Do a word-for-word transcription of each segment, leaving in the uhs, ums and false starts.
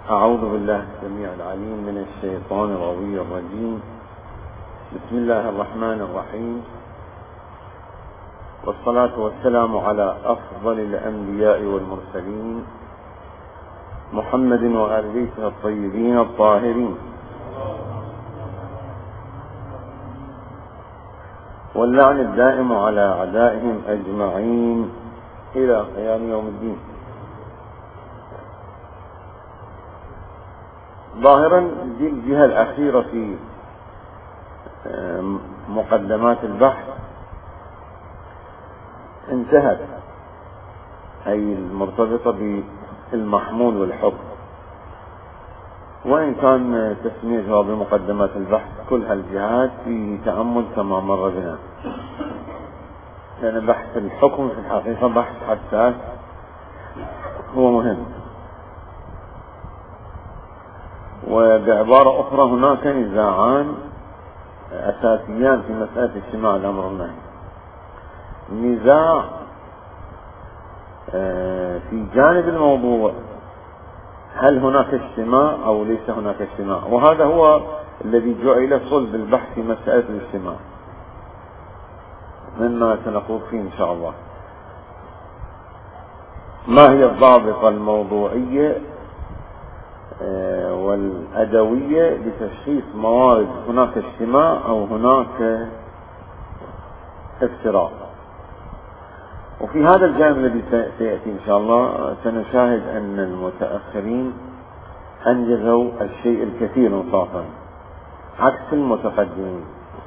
أعوذ بالله السميع العليم من الشيطان الغوي الرجيم. بسم الله الرحمن الرحيم، والصلاة والسلام على أفضل الأنبياء والمرسلين محمد وآل بيته الطيبين الطاهرين، واللعن الدائم على أعدائهم أجمعين إلى قيام يوم الدين. ظاهرا دي الجهة الأخيرة في مقدمات البحث انتهت، أي المرتبطة بالمحمول والحكم، وإن كان تسميتها بمقدمات البحث كل هالجهات في تأمل كما مر بنا، لأن بحث الحكم في الحقيقة بحث حساس هو مهم. وبعبارة أخرى هناك نزاعان أساسيان في مسألة اجتماع الأمر والنهي. نزاع في جانب الموضوع، هل هناك اجتماع أو ليس هناك اجتماع، وهذا هو الذي جعل صلب البحث في مسألة الاجتماع، مما سنقول فيه إن شاء الله. ما هي الضابطة الموضوعية والأدوية لتشخيص موارد هناك اجتماع أو هناك افتراق؟ وفي هذا الجانب الذي سيأتي إن شاء الله سنشاهد أن المتأخرين أنجزوا الشيء الكثير انصافا عكس المتقدمين،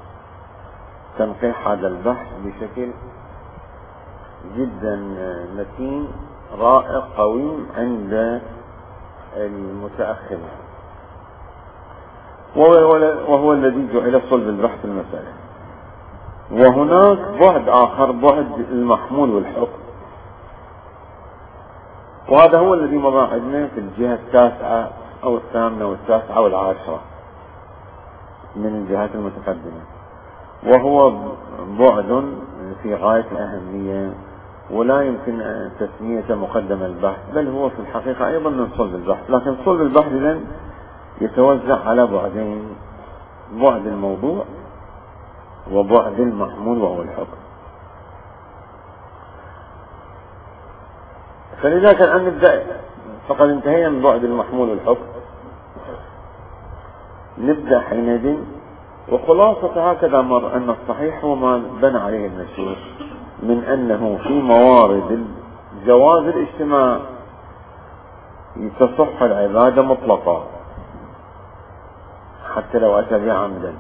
تنقيح هذا البحث بشكل جدا متين رائق قويم عند المتأخرين، وهو, وهو الذي جعل صلب البحث المسألة. وهناك بعد آخر، بعد المحمول والحكم، وهذا هو الذي مضى عندنا في الجهة التاسعة أو الثامنة والتاسعة والعاشرة من الجهات المتقدمة، وهو بعد في غاية الأهمية، ولا يمكن تسميته مقدم البحث، بل هو في الحقيقة أيضا من صلب البحث. لكن صلب البحث لن يتوزع على بعدين، بعد الموضوع وبعد المحمول وهو الحكم. فلذلك الآن نبدأ، فقد انتهينا من بعد المحمول والحكم، نبدأ حينئذ. وخلاصة هكذا مر أن الصحيح هو ما بنى عليه المشهور من أنه في موارد جواز الاجتماع تصح العبادة مطلقة حتى لو أتى بها عمدا.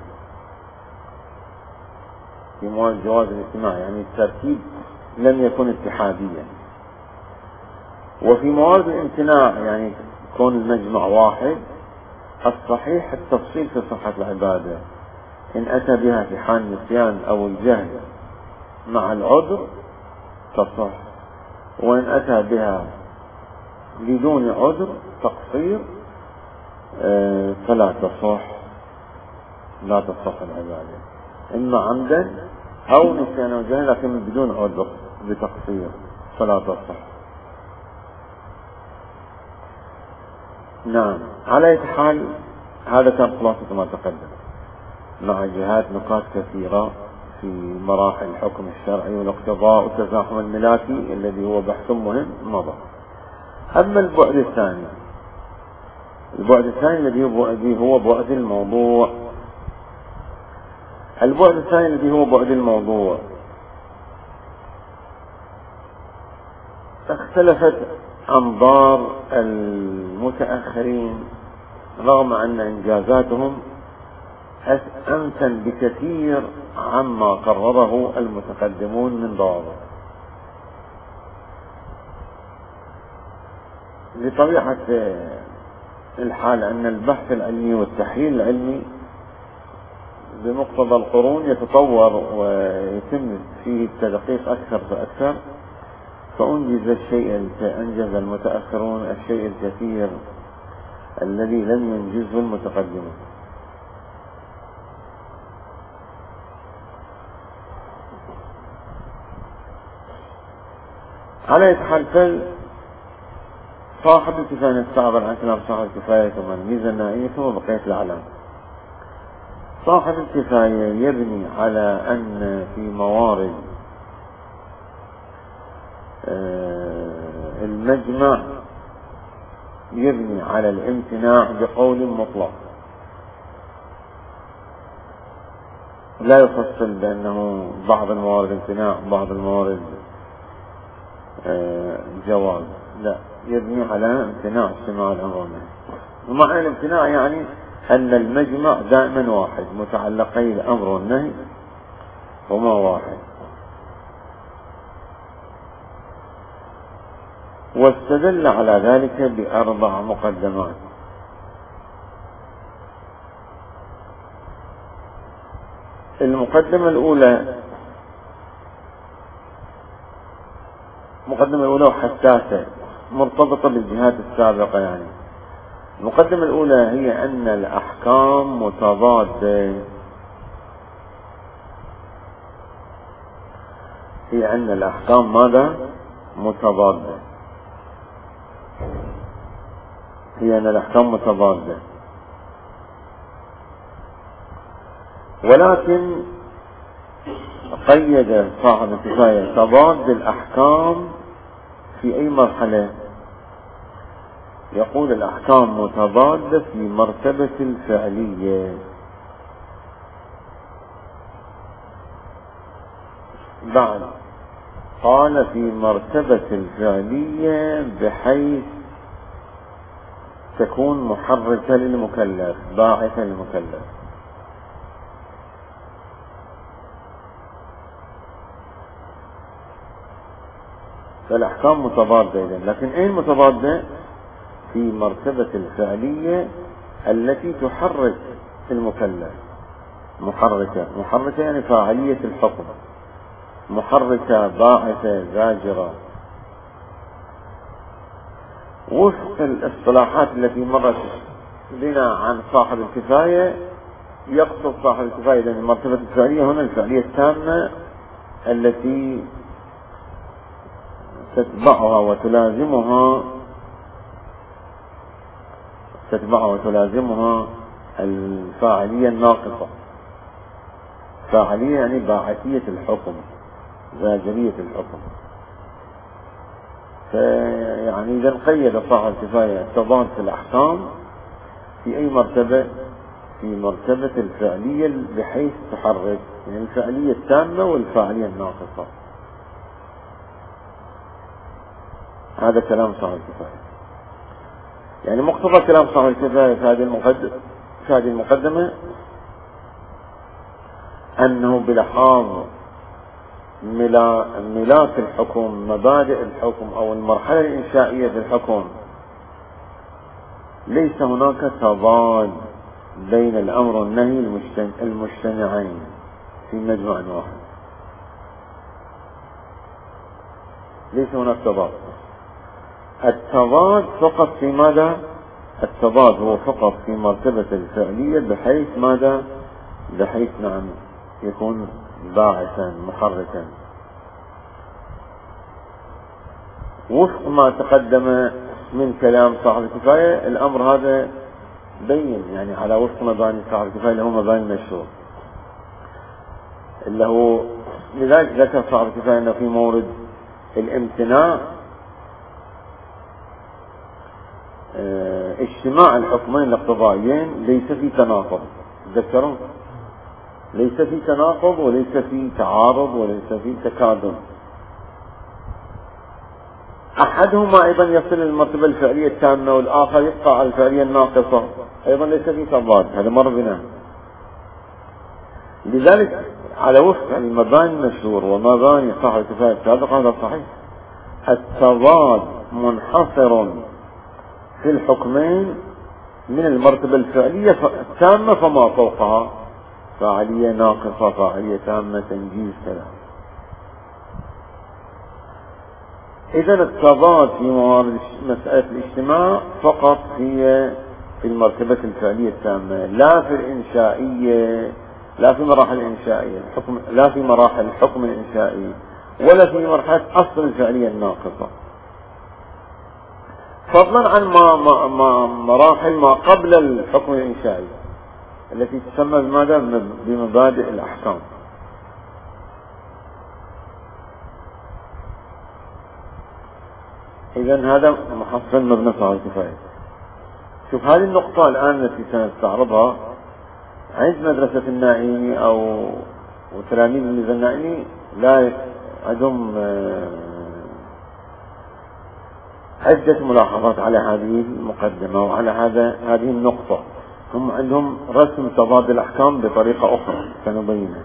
في موارد جواز الاجتماع يعني الترتيب لم يكن اتحاديا، وفي موارد الامتناع يعني كون المجمع واحد، الصحيح التفصيل في صحة العبادة، إن أتى بها في حال النسيان أو الجهل مع العذر تصح، وإن أتى بها بدون عذر تقصير فلا تصح، لا تصح العبادة، إما عمدا أو نسيان أو جهل لكن بدون عذر بتقصير فلا تصح. نعم، على أي حال هذا كان خلاصة ما تقدم، مع جهات نقاط كثيرة في مراحل الحكم الشرعي والاقتضاء والتزاحم الملاكي الذي هو بحث مهم مضى. أما البعد الثاني، البعد الثاني الذي هو بعد الموضوع، البعد الثاني الذي هو بعد الموضوع اختلفت أنظار المتأخرين رغم أن إنجازاتهم أمثل بكثير عما قرره المتقدمون من ضوابط. لطبيعة الحال أن البحث العلمي والتحليل العلمي بمقتضى القرون يتطور ويتم فيه التدقيق أكثر فأكثر، فأنجز الشيء أنجز المتأخرون الشيء الكثير الذي لم ينجزه المتقدمون. على أي حال، صاحب الكفاية نستعبر عن كلام صاحب الكفاية ثم الميزة النائية ثم بقية الأعلام. صاحب الكفاية يبني على أن في موارد المجمع يبني على الامتناع بقول مطلق، لا يفصل بأنه بعض الموارد امتناع بعض الموارد جواز، لا، يبني على امتناع اجتماع الأمر والنهي. ومعنى الامتناع يعني أن المجمع دائما واحد، متعلقي الأمر والنهي هما واحد. واستدل على ذلك بأربع مقدمات. المقدمة الأولى المقدمة الأولى وحساسة مرتبطة بالجهات السابقة. يعني المقدمة الأولى هي أن الأحكام متضادة، هي أن الأحكام ماذا؟ متضادة، هي أن الأحكام متضادة، ولكن قيد صاحب الكفاية تضاد الأحكام في أي مرحلة؟ يقول الأحكام متضادة في مرتبة الفعلية. بعد قال في مرتبة الفعلية بحيث تكون محركة للمكلف باعثة للمكلف. فالأحكام متضادة إذن، لكن أين متضادة؟ في مرتبة الفعلية التي تحرك المكلف. محركة محركة يعني فاعلية الحكم، محركة باعثة زاجرة. وفق الاصطلاحات التي مرت بنا عن صاحب الكفاية، يقصد صاحب الكفاية لأن المرتبة الفعلية هنا الفعلية التامة التي تتبعها وتلازمها تتبعها وتلازمها الفاعلية الناقصة. فاعلية يعني باعثية الحكم، زاجرية الحكم. فيعني إذا قيد صاحب الكفاية تضاد في الأحكام في أي مرتبة؟ في مرتبة الفعلية بحيث تحرك، يعني الفعلية التامة والفاعلية الناقصة. هذا كلام صاحب الكفاية. يعني مقتضى كلام صاحب الكفاية في هذه المقدمة في هذه المقدمة أنه بلحاظ ملاك الحكم، مبادئ الحكم أو المرحلة الإنشائية في الحكم، ليس هناك تضاد بين الأمر والنهي المجتمعين في مجمع واحد. ليس هناك تضاد. التضاد فقط في ماذا؟ التضاد هو فقط في مرتبة الفعلية بحيث ماذا؟ بحيث نعم يكون باعثا محركا. وفق ما تقدم من كلام صاحب الكفاية الأمر هذا بين، يعني على وفق مباني صاحب الكفاية اللي هو مباني المشروع، اللي هو لذلك ذكر صاحب الكفاية أنه في مورد الامتناع اه اجتماع الحكمين الاقتضائيين ليس في تناقض. تذكرون ليس في تناقض وليس في تعارض وليس في تكادم. أحدهما أيضا يصل للمرتبة الفعلية التامة والآخر يبقى على الفعلية الناقصة، أيضا ليس في تضاد. هذا مر بنا. لذلك على وفق المباني المشهور ومباني صاحب الكفاية السابقة هذا صحيح. التضاد منحصر في الحكمين من المرتبة الفعلية التامة فما فوقها، فاعلية ناقصة، فاعلية تامة، تنجيز، كذا. إذا التضاد في موارد مسألة الاجتماع فقط هي في المرتبة الفعلية التامة، لا في الإنشائية، لا في مراحل الإنشائية الحكم، لا في مراحل الحكم الإنشائي، ولا في مرحلة أصل الفعلية الناقصة. فضلا عن ما ما ما مراحل ما قبل الحكم الإنشائي التي تسمى بماذا؟ بمبادئ الأحكام. إذن هذا محصل مبنى صاحب الكفاية. شوف هذه النقطة الآن التي سنستعرضها عند مدرسة النائمي أو وتلاميذ الميزان النائمي لا عندهم عدة ملاحظات على هذه المقدمة وعلى هذا هذه النقطة. هم عندهم رسم تضاد الأحكام بطريقة أخرى سنبينها.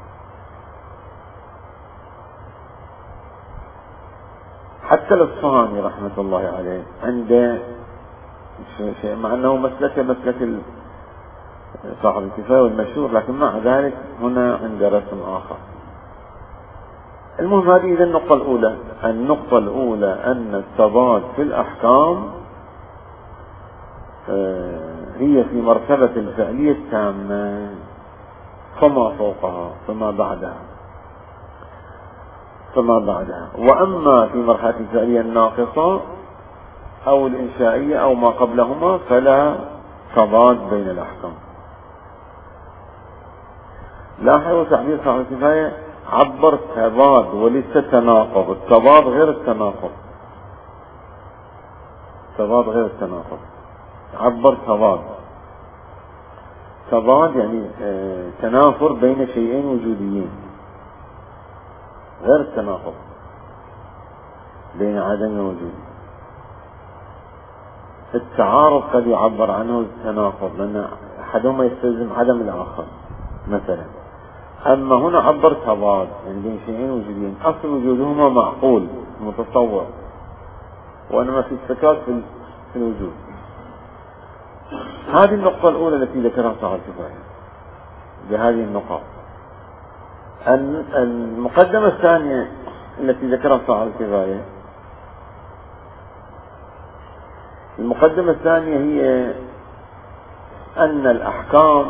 حتى الإصفهاني رحمة الله عليه عنده شيء مع أنه مسلك مسلك صاحب الكفاية والمشهور، لكن مع ذلك هنا عنده رسم آخر. المهم هذه إذا النقطة الأولى. النقطة الأولى أن التضاد في الأحكام هي في مرتبة الفعلية التامة فما فوقها فما بعدها فما بعدها وأما في مرحلة الفعلية الناقصة أو الإنشائية أو ما قبلهما فلا تضاد بين الأحكام. لاحظوا تعبير صاحب الكفاية عبر تضاد وليس تناقض. التضاد غير التناقض. تضاد غير التناقض. عبر تضاد. تضاد يعني اه تنافر بين شيئين وجوديين غير التناقض بين عدم وجود. التعارض قد يعبر عنه التناقض لأن أحدهما يستلزم عدم الآخر مثلا. أما هنا عبر تضاد يعني بين شيئين وجوديين أصل وجودهما معقول متصور وإنما في السكات في الوجود. هذه النقطة الأولى التي ذكرها صاحب الكفاية بهذه النقاط. المقدمة الثانية التي ذكرها صاحب الكفاية المقدمة الثانية هي أن الأحكام.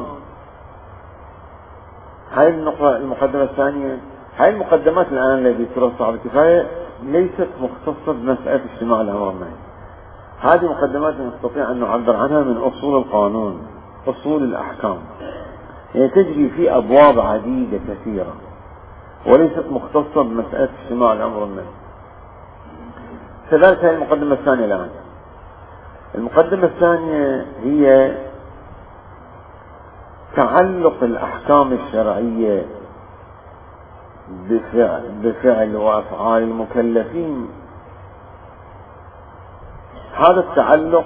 هاي النقطة المقدمة الثانية. هاي المقدمات الآن التي ذكرها صاحب الكفاية ليست مختصة بمسألة اجتماع الأمر والنهي. هذه مقدمات نستطيع أن نعبر عنها من أصول القانون أصول الأحكام، يعني تجري في أبواب عديدة كثيرة وليست مختصة بمسألة اجتماع الأمر والنهي. كذلك هذه المقدمة الثانية الآن. المقدمة الثانية هي تعلق الأحكام الشرعية بفعل, بفعل وأفعال المكلفين. هذا التعلق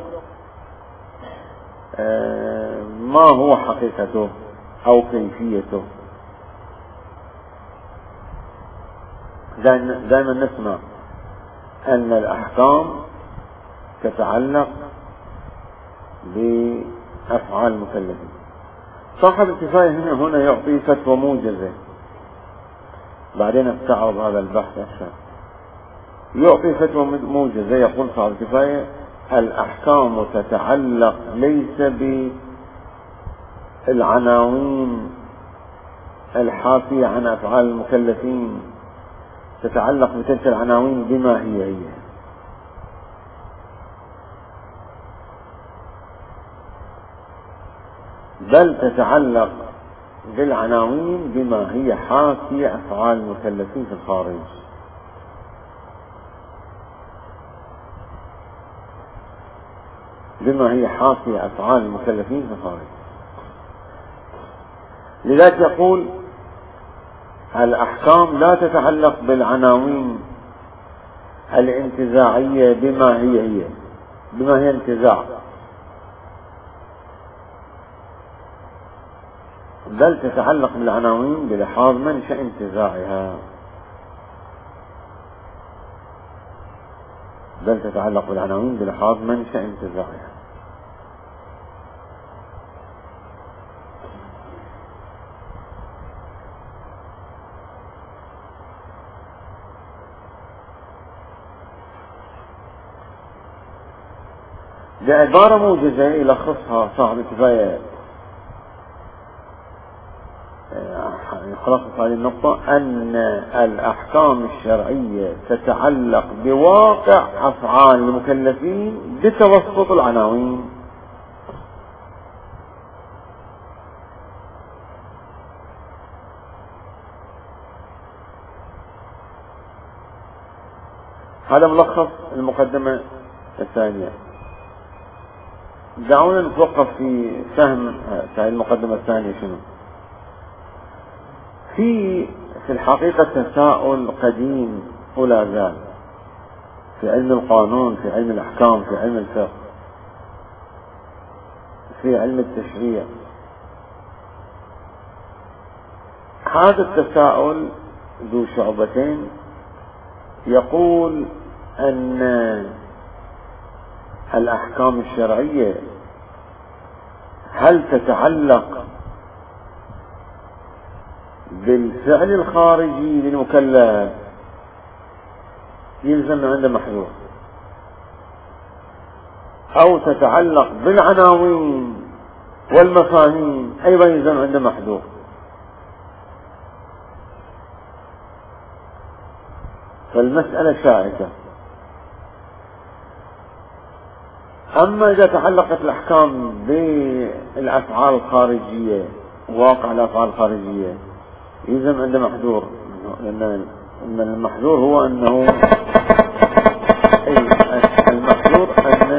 ما هو حقيقته أو كيفيته. دائما نسمع أن الأحكام تتعلق بأفعال المكلفين. صاحب الكفاية هنا هنا يعطي فتوى موجزة، بعدين استعرض هذا البحث أكثر. يعطي فتوى موجزة يقول صاحب الكفاية الأحكام تتعلق ليس بالعناوين الحافية عن أفعال المكلفين، تتعلق بتلك العناوين بما هي هي. بل تتعلق بالعناوين بما هي حافية أفعال المكلفين في الخارج. بما هي حافية أفعال المكلفين في الخارج. لذلك يقول الأحكام لا تتعلق بالعناوين الانتزاعية بما هي هي بما هي انتزاع، بل تتعلق بالعناوين بلحاظ منشأ انتزاعها بل تتعلق بالعناوين بلحاظ منشأ انتزاعها. بعبارة موجزة يلخصها صاحب الكفاية خلاصة هذه النقطة أن الأحكام الشرعية تتعلق بواقع أفعال المكلفين بتوسط العناوين. هذا ملخص المقدمة الثانية. دعونا نتوقف في فهم هذه المقدمة الثانية. شنو في في الحقيقة تساؤل قديم ولا زال في علم القانون، في علم الأحكام، في علم الفقه، في علم التشريع. هذا التساؤل ذو شعبتين. يقول أن الأحكام الشرعية هل تتعلق بالفعل الخارجي للمكلف يلزم عنده محذور، أو تتعلق بالعناوين والمفاهيم أيضا يلزم عنده محذور. فالمسألة شائكة. أما إذا تعلقت الأحكام بالأفعال الخارجية، واقع الأفعال الخارجية، يلزم عنده محذور، لأن المحذور هو أنه أي المحذور أن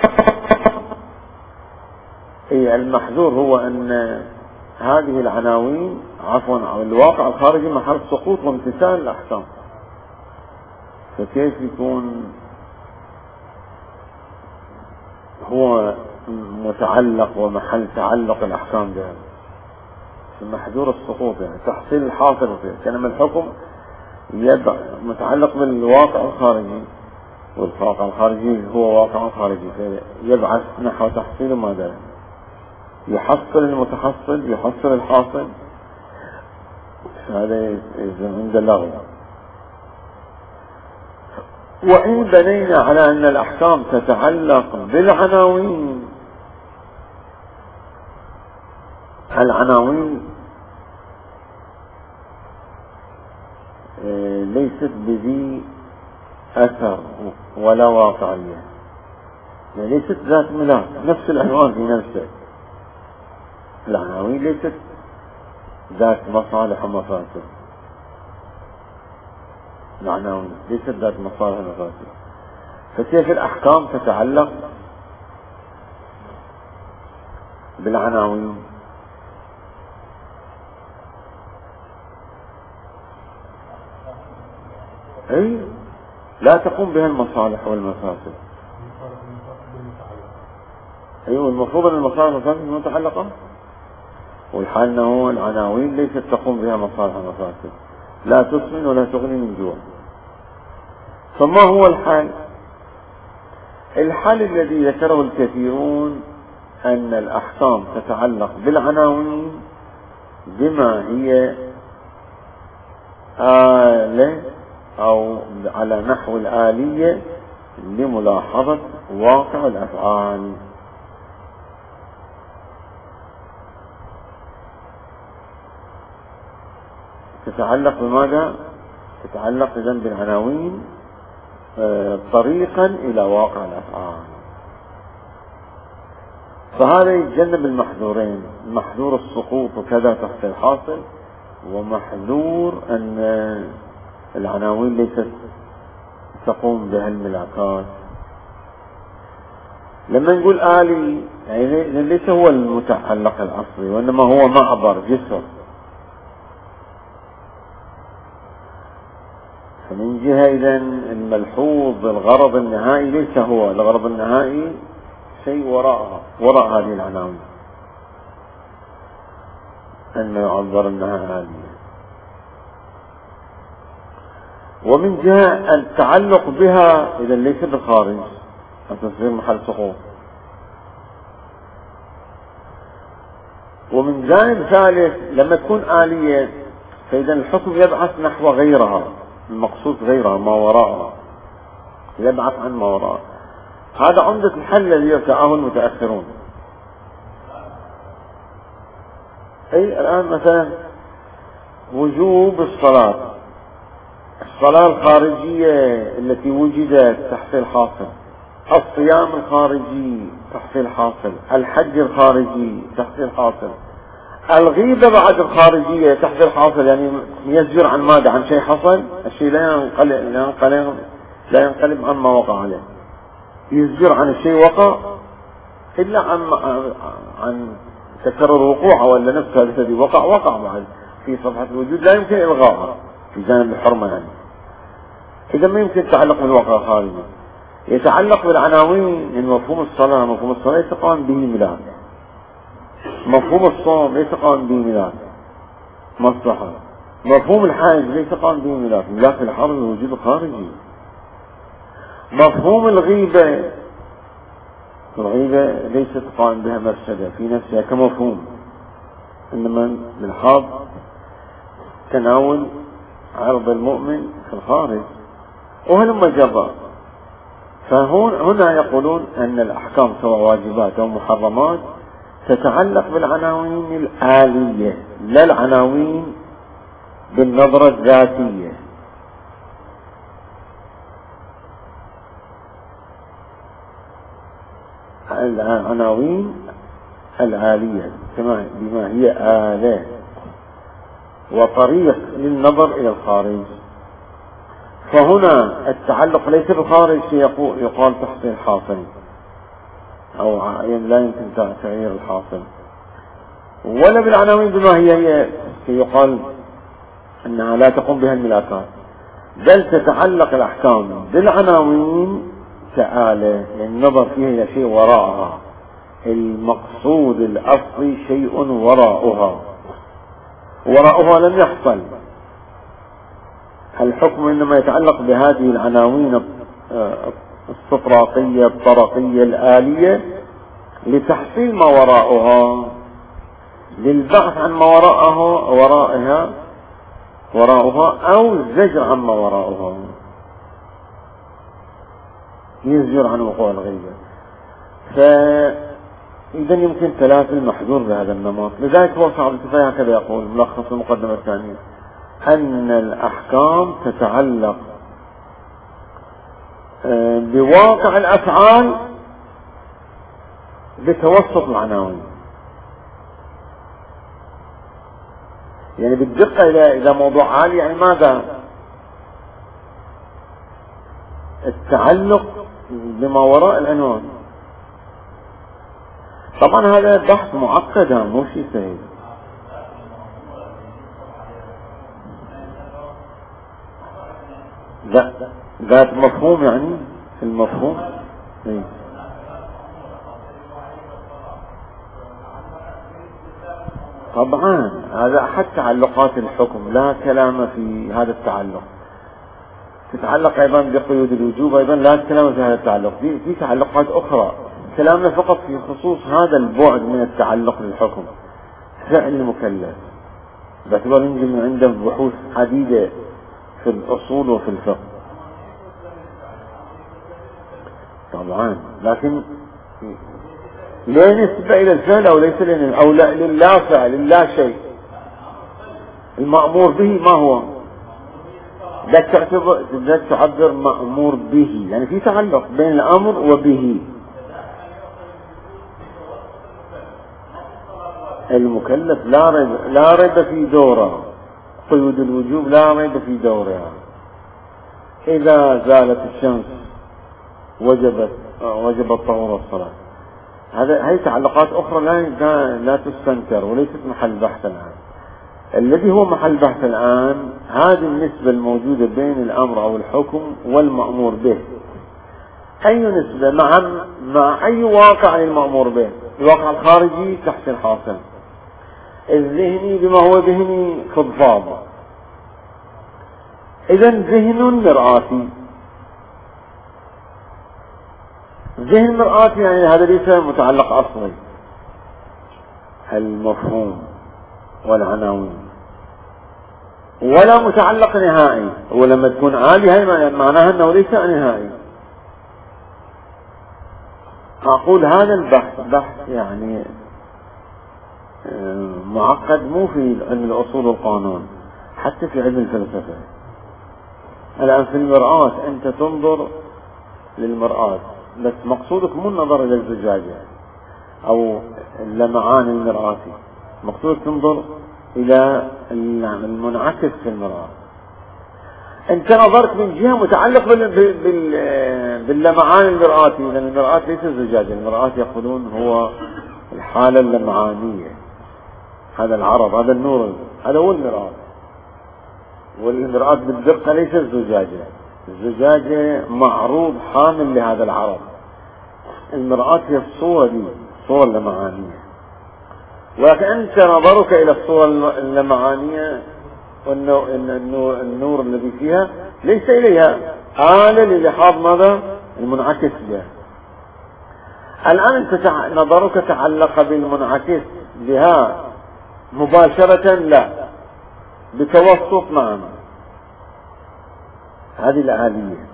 أي المحذور هو أن هذه العناوين عفوا أو الواقع الخارجي محل سقوط وامتثال الأحكام. فكيف يكون هو متعلق ومحل تعلق الأحكام ده؟ محذور السقوط، يعني تحصيل الحاصل فيه. كانما الحكم متعلق بالواقع الخارجي، والواقع الخارجي هو واقع خارجي، فيبعث نحو تحصيل ماذا؟ يحصل المتحصل، يحصل الحاصل. هذا عند اللغو. وإن بنينا على أن الأحكام تتعلق بالعناوين، العناوين ليست بذي أثر ولا واقعية، يعني ليست ذات ملاك. نفس العنوان في نفسه، العناوين ليست ذات مصالح ومفاسد. العناوين ليست ذات مصالح ومفاسد. فكيف الأحكام تتعلق بالعناوين؟ أي لا تقوم بها المصالح والمفاسد. أيوة، المفروض أن المصالح والمفاسد متعلقة، والحال أنه العناوين ليست تقوم بها مصالح والمفاسد، لا تسمن ولا تغني من جوع. فما هو الحال؟ الحال الذي ذكره الكثيرون أن الأحكام تتعلق بالعناوين بما هي آلة أو على نحو الآلية لملاحظة واقع الأفعال. تتعلق بماذا؟ تتعلق إذن بالعناوين طريقا إلى واقع الأفعال. فهذا يتجنب المحذورين، محذور السقوط وكذا تحت الحاصل، ومحذور أن العناوين ليست تقوم بها الملاكات. لما نقول آلي يعني ليس هو المتعلق الأصلي، وإنما هو معبر جسر. فمن جهة إذن الملحوظ الغرض النهائي ليس هو الغرض النهائي، شيء وراءها، وراء هذه العناوين، أن يعبر أنها آلية. ومن جهة التعلق بها إذا ليس بالخارج، تصير محل سقوط. ومن جانب ثالث لما تكون آلية فإذا الحكم يبعث نحو غيرها، المقصود غيرها، ما وراءها، يبعث عن ما وراءها. هذا عمدة الحل الذي يرتعاه المتأخرون. أي الآن مثلا وجوب الصلاة، الصلاة الخارجية التي وجدت تحصيل حاصل، الصيام الخارجي تحصيل حاصل، الحج الخارجي تحصيل حاصل، الغيبة بعد الخارجية تحصيل حاصل، يعني يزجر عن ماذا؟ عن شيء حصل، الشيء لا ينقلب لا ينقلب لا ينقلب عما وقع عليه، يزجر عن الشيء وقع إلا عن عن تكرر وقوعه، ولا نفس هذا الذي وقع وقع بعد في صفحة الوجود لا يمكن إلغاءها في جانب الحرمة يعني. إذا ما يمكن تعلق بالواقع الخارجي، يتعلق بالعناوين. إن مفهوم الصلاة مفهوم الصلاة ليس قائم به ميلاد، مفهوم الصوم ليس قائم به ميلاد مصلحة، مفهوم الحاج ليس قائم به ميلاد ميلاد في الحرب الوجود الخارجي، مفهوم الغيبة الغيبة ليست قائم بها مفسدة في نفسها كمفهوم، إنما بالحظ تناول عرض المؤمن في الخارج وهلم جرى. فهنا يقولون أن الأحكام سواء واجبات أو محرمات تتعلق بالعناوين الآلية لا العناوين بالنظرة الذاتية. العناوين الآلية بما هي آلة وطريق للنظر إلى الخارج. فهنا التعلق ليس بالخارج يقال تحصيل حاصل أو لا يمكن تغيير الحاصل، ولا بالعناوين بما هي هي يقال أنها لا تقوم بها الملاكات، بل تتعلق الأحكام بالعناوين كآلة للنظر فيها إلى شيء وراءها، المقصود الأصلي شيء وراءها، وراءها لم يحصل. الحكم إنما يتعلق بهذه العناوين السطراقية الطرقية الآلية لتحصيل ما وراءها، للبحث عن ما وراءها ورائها وراءها أو الزجر عما وراءها، يزجر عن وقوع الغيبة. فإذا يمكن تلافي المحذور بهذا النمط. لذلك هو صاحب الكفاية هكذا يقول ملخص المقدمة الثانية أن الأحكام تتعلق بواقع الأفعال بتوسط العناوين، يعني بالدقة إلى إلى موضوع عالي. يعني ماذا؟ التعلق بما وراء العنوان. طبعا هذا بحث معقد مو شيء سهل. ذات مفهوم يعني المفهوم إيه؟ طبعا هذا أحد تعلقات الحكم، لا كلام في هذا التعلق. تتعلق أيضا بقيود الوجوب، أيضا لا كلام في هذا التعلق. في في تعلقات أخرى كلامنا فقط في خصوص هذا البعد من التعلق للحكم، فعل المكلف باعتبار ينجم من عنده بحوث عديدة في الأصول وفي الفقه طبعا، لكن لا نسبة إلى الفعل أو ليس لنا أو لا لله فعل لا شيء. المأمور به ما هو؟ لا تعبر مأمور به، يعني في تعلق بين الأمر وبه. المكلف لا ريب لا ريب في دوره، قيود الوجوب لا ريب في دورها. إذا زالت الشمس وجبت وجب طهور الصلاة. هذا هي تعلقات أخرى لا لا تستنكر وليست محل بحث الآن. الذي هو محل بحث الآن هذه النسبة الموجودة بين الأمر أو الحكم والمأمور به. أي نسبة مع مع أي واقع للمأمور به؟ الواقع الخارجي تحصيل حاصل، الذهني بما هو ذهني فضفاض. إذا ذهن مرآتي، ذهن مرآتي يعني هذا ليس متعلق أصلي. المفهوم والعناوين ولا متعلق نهائي، ولما تكون عالي هي معناها أنه ليس نهائي. أقول هذا البحث بحث يعني معقد مو في علم الأصول والقانون، حتى في علم الفلسفة. الآن في المرآة أنت تنظر للمرآة، بس مقصودك مو النظر إلى الزجاجة أو اللمعان المرآتي، مقصودك تنظر إلى المنعكس في المرآة. أنت نظرت من جهة متعلق بال... بال... باللمعان المرآتي، لأن المرآة ليس الزجاجة، المرآة يقولون هو الحالة اللمعانية، هذا العرض، هذا النور، هذا هو المرآة. والمرآة بالدقة ليس الزجاجة، الزجاجة معروض حامل لهذا العرض، المرآة هي الصورة دي، الصورة اللمعانية. ولكن أنت نظرك إلى الصورة اللمعانية والنور النور الذي فيها ليس إليها، آلة للحاظ ماذا؟ المنعكس بها. الآن أنت نظرك تعلق بالمنعكس بها مباشرة، لا، بتوسط، نعم، هذه الآلية.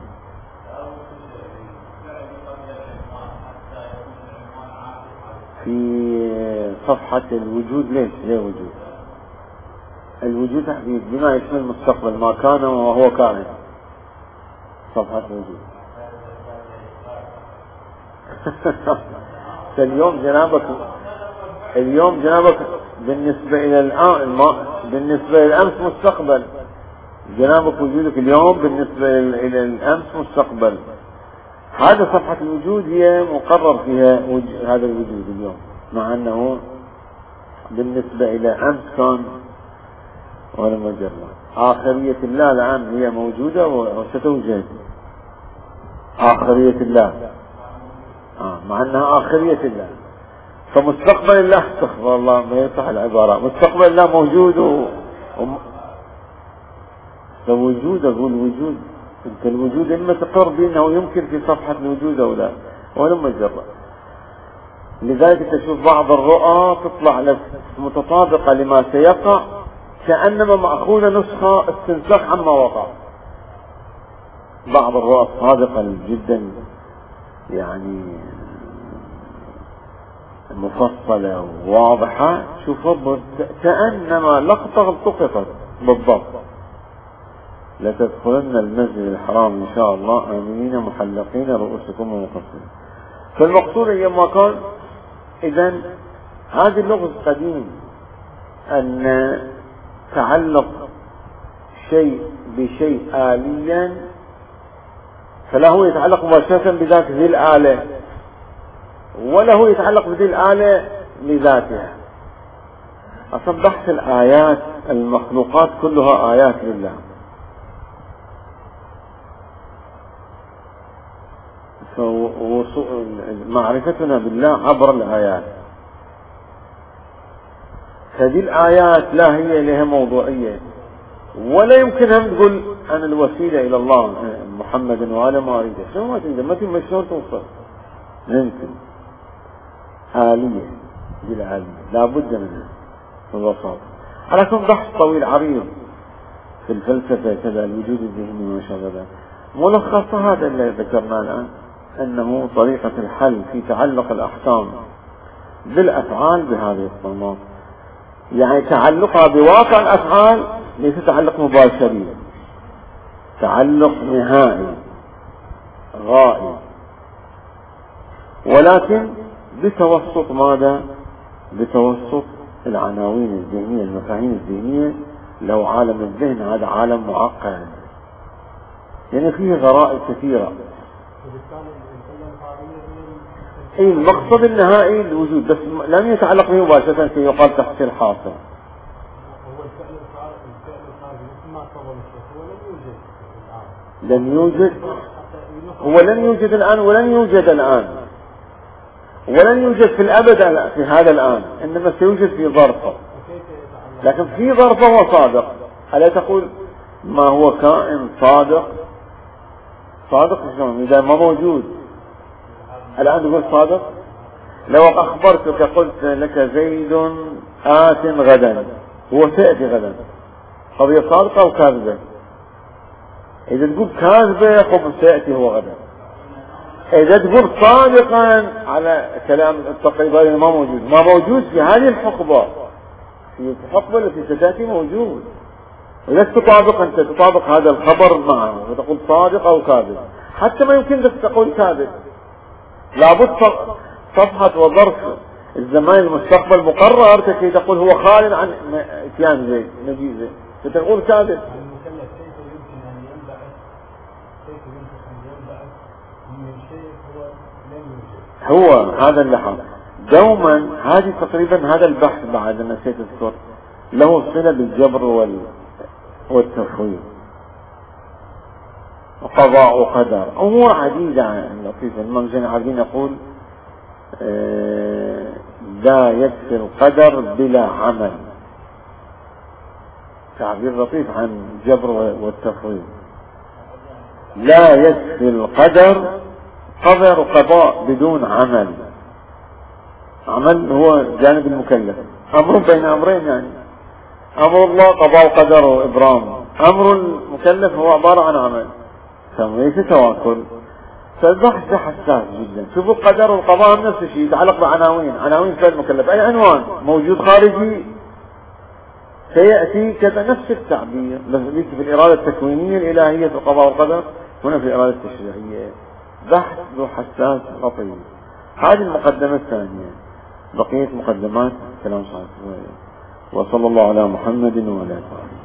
في صفحة الوجود، ليش ليه وجود؟ الوجود تحديد بما يشمل المستقبل، ما كان وهو كائن، صفحة الوجود. اليوم جنابك اليوم جنابك بالنسبة إلى الآن، بالنسبة إلى الأمس مستقبل، جنابك وجودك اليوم بالنسبة إلى الأمس مستقبل. هذا صفحة الوجود هي مقرر فيها هذا الوجود اليوم، مع أنه بالنسبة إلى أمس كان ولا مجرد. آخرية الله الآن هي موجودة وستوجد آخرية الله، آه مع أنها آخرية الله. فمستقبل الله، استغفر الله ما يصح العبارة، مستقبل الله موجود و... فوجود، أقول وجود، انت الوجود إما تقر بأنه يمكن في صفحة الوجود أو لا، ولا مجرد. لذلك تشوف بعض الرؤى تطلع لك متطابقة لما سيقع، كأنما مأخوذة نسخة استنساخ عما وقع. بعض الرؤى الصادقة جدا يعني مفصلة وواضحة، شوف كأنما لقطة التقطت بالضبط. لتدخلن المسجد الحرام إن شاء الله آمنين محلقين رؤوسكم ومقصرين. فالمقصود أيما كان، إذن هذه اللغة القديم أن تعلق شيء بشيء آليا، فلا هو يتعلق مباشرة بذات ذي الآلة ولا هو يتعلق بذي الآلة لذاتها. أصلا بحث الآيات، المخلوقات كلها آيات لله، معرفتنا بالله عبر الآيات. هذه الآيات لا هي لها موضوعية، ولا يمكن أن تقول أنا الوسيلة إلى الله محمد وآله ما أريده، شو ما تقدر، ما تقدر شلون توصل، يمكن آلية، دي الآلية لابد منها في الوسط. على كل بحث طويل عريض في الفلسفة كذا، الوجود الذهني وما شابه ذلك. ملخص هذا اللي ذكرناه الآن، أنه طريقة الحل في تعلق الأحكام بالأفعال بهذه الصنوات، يعني تعلقها بواقع الأفعال ليس تعلق مباشري، تعلق نهائي غائب، ولكن بتوسط ماذا؟ بتوسط العناوين الذهنية، المفاهيم الذهنية. لو عالم الذهن هذا عالم معقد، يعني فيه غرائب كثيرة. اي المقصد النهائي الوجود، بس لم يتعلق به مباشرة كي يقال تحصيل حاصل. لم يوجد، هو لن يوجد الآن ولن يوجد الآن ولن يوجد في الأبد في هذا الآن، إنما سيوجد في ظرفه، لكن في ظرفه هو صادق. ألا تقول ما هو كائن صادق؟ صادق إذا ما موجود الآن تقول صادق؟ لو أخبرتك قلت لك زيد آت غدا، هو سيأتي غدا، قضية صادقة أو كاذبة؟ إذا تقول كاذبة خب سيأتي هو غدا. إذا تقول صادقا على كلام التقريبا ما موجود، ما موجود في هذه الحقبة، في الحقبة التي ستأتي موجود، ولست تطابق أنت تطابق هذا الخبر معه وتقول صادق أو كاذب، حتى ما يمكن لك تقول كاذب، لابد صفحة وظرف الزمان المستقبل مقرر كي تقول هو خال عن اتيان زيد مجيء زيد، فتقول كاذب. هو هذا اللي حصل دوما. هذه تقريبا هذا البحث بعد نسيت اذكر له صلة بالجبر وال... والتفويض وقضاء وقدر، امور عديدة لطيفة. الإمام زين العابدين يقول آه لا يكفي القدر بلا عمل، تعبير لطيف عن الجبر والتفويض. لا يكفي القدر قدر وقضاء بدون عمل. عمل هو جانب المكلف، امر بين امرين، يعني امر الله قضاء وقدر وابرام، امر المكلف هو عبارة عن عمل، فليس تواكل. فالبحث ده حساس جدا. شوفوا القدر والقضاء نفس الشيء، يتعلق بعناوين، عناوين فعل المكلف، اي عنوان موجود خارجي سيأتي كذا نفس التعبير، بس في الإرادة التكوينية الإلهية في القضاء والقدر، هنا في الإرادة التشريعية. بحث ذو حساس لطيف. هذه المقدمة الثانية، بقية مقدمات كلام صحيح. وصلى الله على محمد وعلى آله.